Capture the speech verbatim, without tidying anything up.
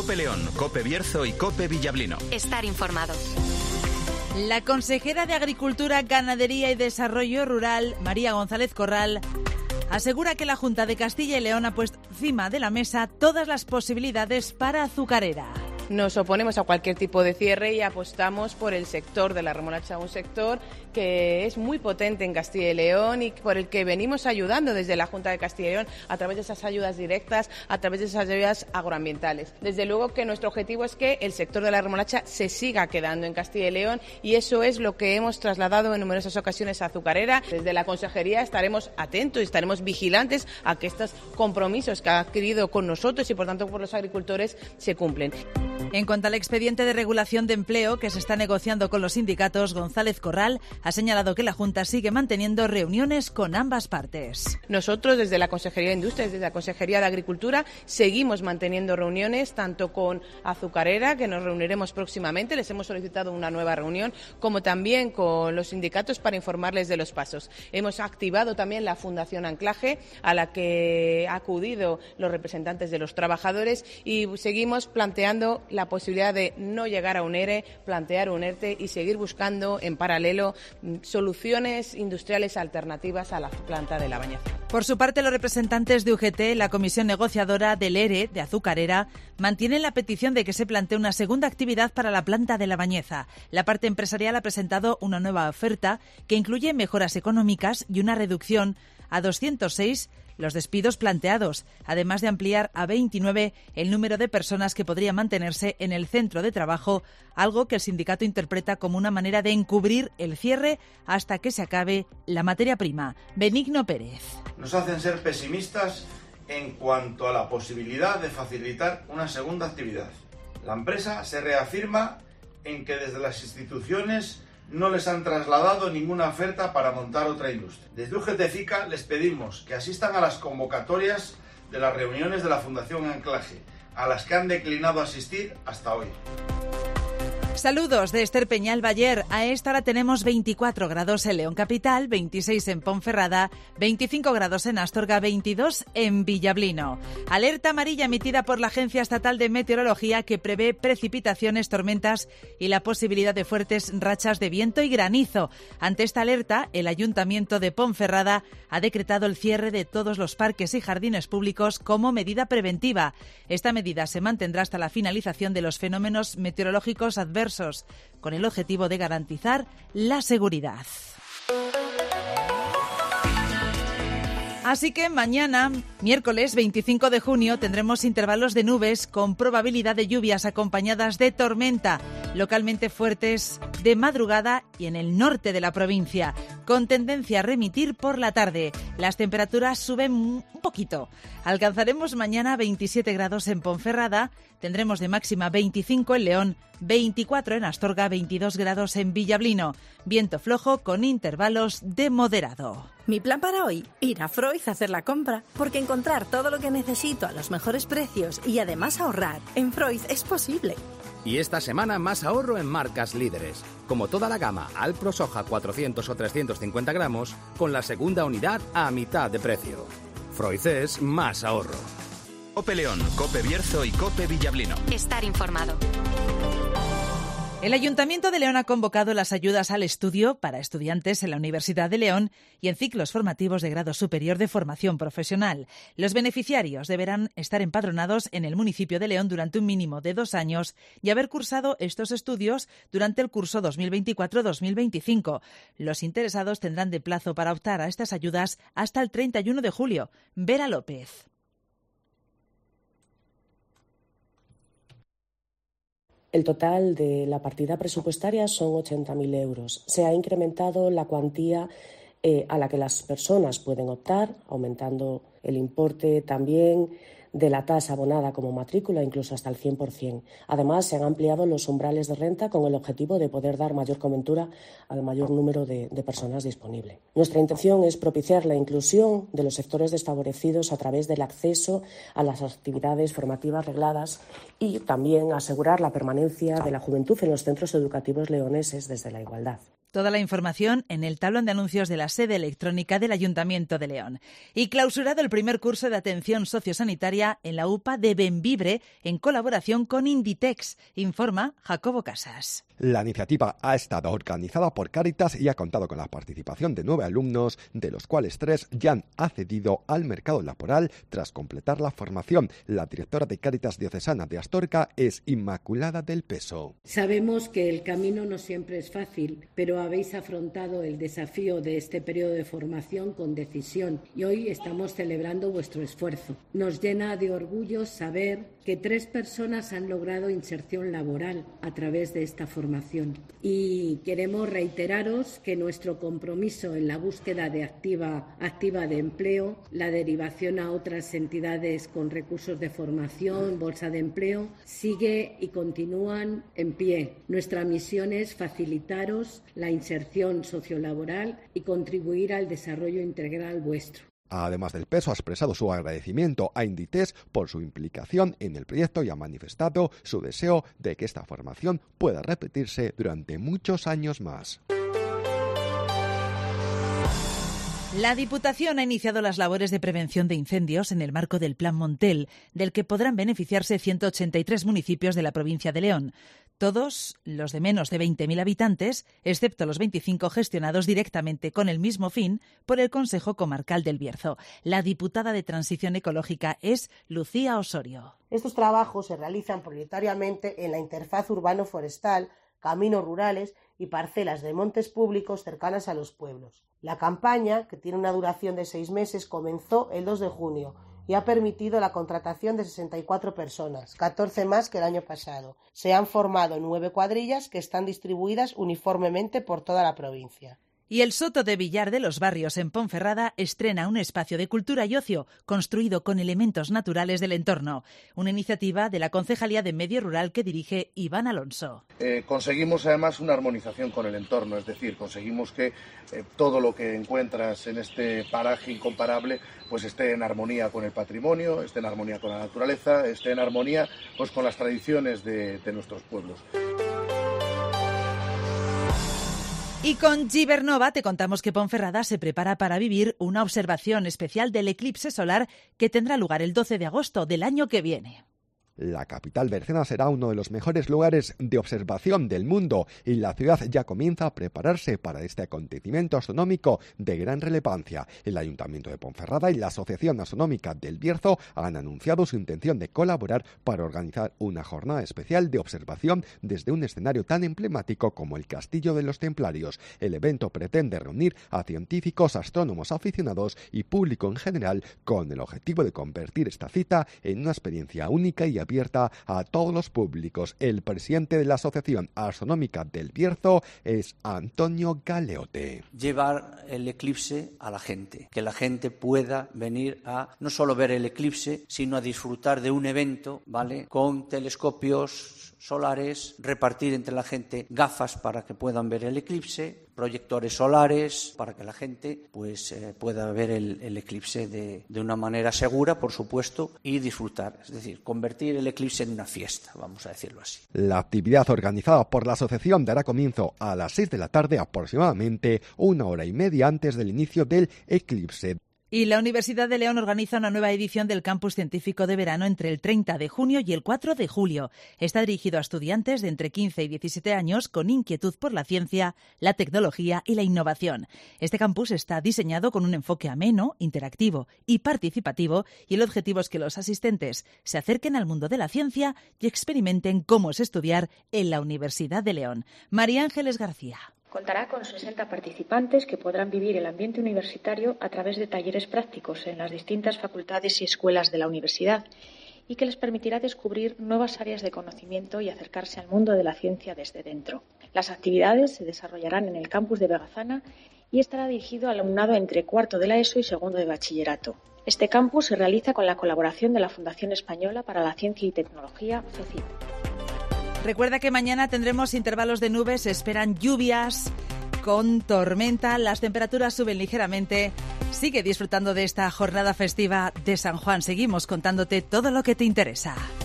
COPE León, COPE Bierzo y COPE Villablino. Estar informado. La consejera de Agricultura, Ganadería y Desarrollo Rural, María González Corral, asegura que la Junta de Castilla y León ha puesto encima de la mesa todas las posibilidades para Azucarera. Nos oponemos a cualquier tipo de cierre y apostamos por el sector de la remolacha, un sector que es muy potente en Castilla y León y por el que venimos ayudando desde la Junta de Castilla y León a través de esas ayudas directas, a través de esas ayudas agroambientales. Desde luego que nuestro objetivo es que el sector de la remolacha se siga quedando en Castilla y León y eso es lo que hemos trasladado en numerosas ocasiones a Azucarera. Desde la Consejería estaremos atentos y estaremos vigilantes a que estos compromisos que ha adquirido con nosotros y por tanto por los agricultores se cumplen. En cuanto al expediente de regulación de empleo que se está negociando con los sindicatos, González Corral ha señalado que la Junta sigue manteniendo reuniones con ambas partes. Nosotros desde la Consejería de Industria, desde la Consejería de Agricultura, seguimos manteniendo reuniones tanto con Azucarera, que nos reuniremos próximamente, les hemos solicitado una nueva reunión, como también con los sindicatos para informarles de los pasos. Hemos activado también la Fundación Anclaje, a la que han acudido los representantes de los trabajadores y seguimos planteando la posibilidad de no llegar a un ERE, plantear un ERTE y seguir buscando en paralelo soluciones industriales alternativas a la planta de La Bañeza. Por su parte, los representantes de U G T, la comisión negociadora del ERE de Azucarera, mantienen la petición de que se plantee una segunda actividad para la planta de La Bañeza. La parte empresarial ha presentado una nueva oferta que incluye mejoras económicas y una reducción a doscientos seis los despidos planteados, además de ampliar a veintinueve el número de personas que podrían mantenerse en el centro de trabajo, algo que el sindicato interpreta como una manera de encubrir el cierre hasta que se acabe la materia prima. Benigno Pérez. Nos hacen ser pesimistas en cuanto a la posibilidad de facilitar una segunda actividad. La empresa se reafirma en que desde las instituciones no les han trasladado ninguna oferta para montar otra industria. Desde U G T FICA les pedimos que asistan a las convocatorias de las reuniones de la Fundación Anclaje, a las que han declinado asistir hasta hoy. Saludos de Esther Peñal Bayer. A esta hora tenemos veinticuatro grados en León Capital, veintiséis en Ponferrada, veinticinco grados en Astorga, veintidós en Villablino. Alerta amarilla emitida por la Agencia Estatal de Meteorología que prevé precipitaciones, tormentas y la posibilidad de fuertes rachas de viento y granizo. Ante esta alerta, el Ayuntamiento de Ponferrada ha decretado el cierre de todos los parques y jardines públicos como medida preventiva. Esta medida se mantendrá hasta la finalización de los fenómenos meteorológicos adversos, con el objetivo de garantizar la seguridad. Así que mañana, miércoles veinticinco de junio, tendremos intervalos de nubes con probabilidad de lluvias acompañadas de tormenta, localmente fuertes de madrugada y en el norte de la provincia, con tendencia a remitir por la tarde. Las temperaturas suben un poquito. Alcanzaremos mañana veintisiete grados en Ponferrada, tendremos de máxima veinticinco en León, veinticuatro en Astorga, veintidós grados en Villablino. Viento flojo con intervalos de moderado. Mi plan para hoy, ir a Freud a hacer la compra, porque encontrar todo lo que necesito a los mejores precios y además ahorrar en Freud es posible. Y esta semana más ahorro en marcas líderes, como toda la gama Alpro Soja cuatrocientos o trescientos cincuenta gramos, con la segunda unidad a mitad de precio. Freud es más ahorro. COPE León, COPE Bierzo y COPE Villablino. Estar informado. El Ayuntamiento de León ha convocado las ayudas al estudio para estudiantes en la Universidad de León y en ciclos formativos de grado superior de formación profesional. Los beneficiarios deberán estar empadronados en el municipio de León durante un mínimo de dos años y haber cursado estos estudios durante el curso dos mil veinticuatro dos mil veinticinco. Los interesados tendrán de plazo para optar a estas ayudas hasta el treinta y uno de julio. Vera López. El total de la partida presupuestaria son ochenta mil euros. Se ha incrementado la cuantía eh, a la que las personas pueden optar, aumentando el importe también de la tasa abonada como matrícula, incluso hasta el cien por ciento. Además, se han ampliado los umbrales de renta con el objetivo de poder dar mayor cobertura al mayor número de, de personas disponible. Nuestra intención es propiciar la inclusión de los sectores desfavorecidos a través del acceso a las actividades formativas regladas y también asegurar la permanencia de la juventud en los centros educativos leoneses desde la igualdad. Toda la información en el tablón de anuncios de la sede electrónica del Ayuntamiento de León. Y clausurado el primer curso de atención sociosanitaria en la U P A de Bembibre en colaboración con Inditex, informa Jacobo Casas. La iniciativa ha estado organizada por Cáritas y ha contado con la participación de nueve alumnos, de los cuales tres ya han accedido al mercado laboral tras completar la formación. La directora de Cáritas Diocesana de Astorga es Inmaculada del Peso. Sabemos que el camino no siempre es fácil, pero habéis afrontado el desafío de este periodo de formación con decisión y hoy estamos celebrando vuestro esfuerzo. Nos llena de orgullo saber que tres personas han logrado inserción laboral a través de esta formación. Y queremos reiteraros que nuestro compromiso en la búsqueda de activa, activa de empleo, la derivación a otras entidades con recursos de formación, bolsa de empleo, sigue y continúan en pie. Nuestra misión es facilitaros la inserción sociolaboral y contribuir al desarrollo integral vuestro. Además del Peso, ha expresado su agradecimiento a Inditex por su implicación en el proyecto y ha manifestado su deseo de que esta formación pueda repetirse durante muchos años más. La Diputación ha iniciado las labores de prevención de incendios en el marco del Plan Montel, del que podrán beneficiarse ciento ochenta y tres municipios de la provincia de León. Todos los de menos de veinte mil habitantes, excepto los veinticinco gestionados directamente con el mismo fin por el Consejo Comarcal del Bierzo. La diputada de Transición Ecológica es Lucía Osorio. Estos trabajos se realizan prioritariamente en la interfaz urbano-forestal, caminos rurales y parcelas de montes públicos cercanas a los pueblos. La campaña, que tiene una duración de seis meses, comenzó el dos de junio y ha permitido la contratación de sesenta y cuatro personas, catorce más que el año pasado. Se han formado nueve cuadrillas que están distribuidas uniformemente por toda la provincia. Y el Soto de Villar de los Barrios en Ponferrada estrena un espacio de cultura y ocio construido con elementos naturales del entorno. Una iniciativa de la Concejalía de Medio Rural que dirige Iván Alonso. Eh, conseguimos además una armonización con el entorno, es decir, conseguimos que eh, todo lo que encuentras en este paraje incomparable pues esté en armonía con el patrimonio, esté en armonía con la naturaleza, esté en armonía pues con las tradiciones de, de nuestros pueblos. Y con Gibernova te contamos que Ponferrada se prepara para vivir una observación especial del eclipse solar que tendrá lugar el doce de agosto del año que viene. La capital bercena será uno de los mejores lugares de observación del mundo y la ciudad ya comienza a prepararse para este acontecimiento astronómico de gran relevancia. El Ayuntamiento de Ponferrada y la Asociación Astronómica del Bierzo han anunciado su intención de colaborar para organizar una jornada especial de observación desde un escenario tan emblemático como el Castillo de los Templarios. El evento pretende reunir a científicos, astrónomos aficionados y público en general con el objetivo de convertir esta cita en una experiencia única y abierta a todos los públicos. El presidente de la Asociación Astronómica del Bierzo es Antonio Galeote. Llevar el eclipse a la gente, que la gente pueda venir a no solo ver el eclipse, sino a disfrutar de un evento, ¿vale? Con telescopios solares, repartir entre la gente gafas para que puedan ver el eclipse, proyectores solares para que la gente pues eh, pueda ver el, el eclipse de, de una manera segura, por supuesto, y disfrutar, es decir, convertir el eclipse en una fiesta, vamos a decirlo así. La actividad organizada por la asociación dará comienzo a las seis de la tarde, aproximadamente una hora y media antes del inicio del eclipse. Y la Universidad de León organiza una nueva edición del Campus Científico de Verano entre el treinta de junio y el cuatro de julio. Está dirigido a estudiantes de entre quince y diecisiete años con inquietud por la ciencia, la tecnología y la innovación. Este campus está diseñado con un enfoque ameno, interactivo y participativo, y el objetivo es que los asistentes se acerquen al mundo de la ciencia y experimenten cómo es estudiar en la Universidad de León. María Ángeles García. Contará con sesenta participantes que podrán vivir el ambiente universitario a través de talleres prácticos en las distintas facultades y escuelas de la universidad y que les permitirá descubrir nuevas áreas de conocimiento y acercarse al mundo de la ciencia desde dentro. Las actividades se desarrollarán en el campus de Vegazana y estará dirigido al alumnado entre cuarto de la ESO y segundo de bachillerato. Este campus se realiza con la colaboración de la Fundación Española para la Ciencia y Tecnología, FECIT. Recuerda que mañana tendremos intervalos de nubes, se esperan lluvias con tormenta, las temperaturas suben ligeramente. Sigue disfrutando de esta jornada festiva de San Juan. Seguimos contándote todo lo que te interesa.